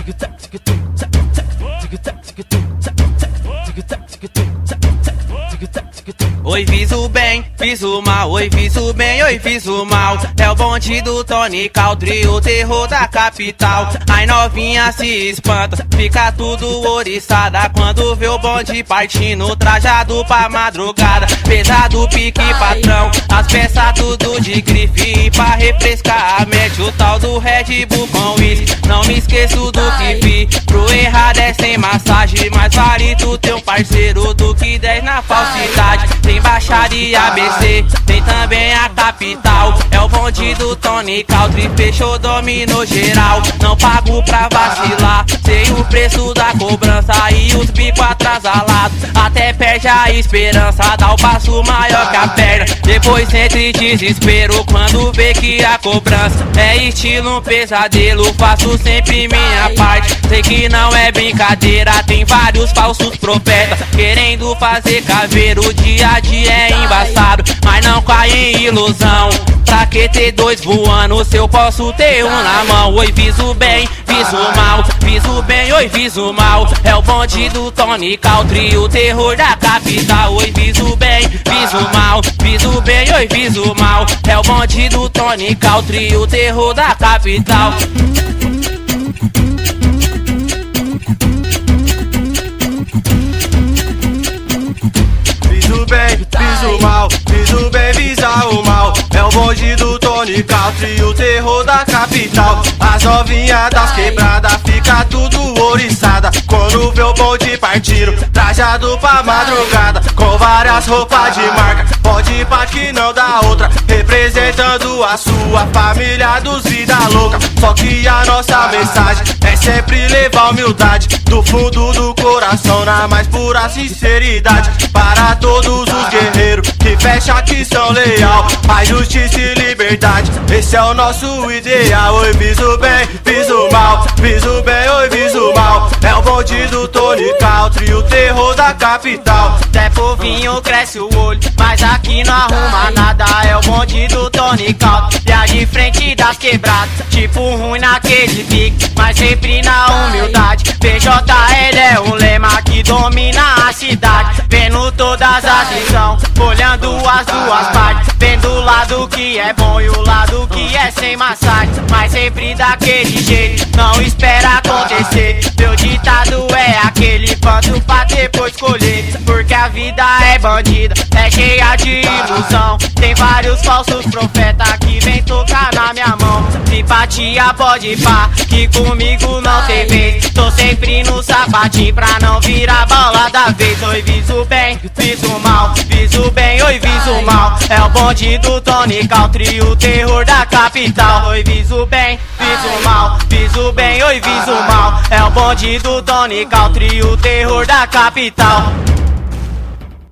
Oi, viso bem, viso mal, oi, viso bem, oi, viso mal. É o bonde do Tony Country, o terror da capital. Ai, novinha se espanta, fica tudo oriçada quando vê o bonde partindo, trajado pra madrugada. Pesado, pique patrão, as peças tudo de grife. E pra refrescar, mete o tal do Red Bull com whisky. Não me esqueço do que vi, pro errado é sem massagem. Mais vale tu ter um parceiro do que 10 na falsidade. Tem Baixaria ABC, tem também a capital. É o bonde do Tony Country, fechou, dominou geral. Não pago pra vacilar, sei o preço da cobrança e os bicos atrasalados. Até perde a esperança, dá o passo maior que a perna. Depois entre desespero quando vê que a cobrança é estilo um pesadelo. Faço sempre minha parte, sei que não é brincadeira. Tem vários falsos profetas querendo fazer caveira. O dia a dia é embaçado, mas não cai em ilusão. Pra que ter dois voando se eu posso ter um na mão? Oi, viso bem, viso mal, viso bem, oi, viso mal. É o bonde do Tony Country, o terror da capital. Oi, viso bem, viso mal, viso bem, oi, viso mal. É o bonde do Tony Country, o terror da capital. Viso bem, viso mal, viso bem, visa o mal. É o bonde do Tony Country, o terror da capital. As novinhas das quebradas fica tudo oriçada quando vê o bonde partindo, trajado pra madrugada, com várias roupas de marca. Pode ir pra que não dá outra, representando a sua família dos vida louca. Só que a nossa mensagem é sempre levar humildade do fundo do coração, na mais pura sinceridade. Para todos os guerreiros que fecha que são leal, a justiça e liberdade, esse é o nosso ideal. Oi, viso bem, viso mal, viso bem, oi, viso mal. É o bonde do Tony Country, o terror da capital. Até povinho cresce o olho, mas aqui não arruma nada. É o bonde do Tony Country, já de frente das quebradas, tipo ruim naquele pique, mas sempre na humildade. PJL é um lema que domina a cidade, vendo todas as visões, olhando as duas partes, vendo o lado que é bom e o lado que é sem massagem, mas sempre daquele jeito, não espera acontecer. Meu ditado é aquele, planto pra depois colher, porque a vida é bandida, é cheia de ilusão. Tem vários falsos profetas que vem tocar na minha mão. Simpatia pode pá, que comigo não tem vez. Tô sempre no sapatinho pra não virar bola da vez. Oi, viso bem, viso mal, viso bem, oi, viso mal. É o bonde do Tony Country, o terror da capital. Oi, viso bem, viso mal, viso bem, oi, viso mal. É o bonde do Tony Country, o terror da capital.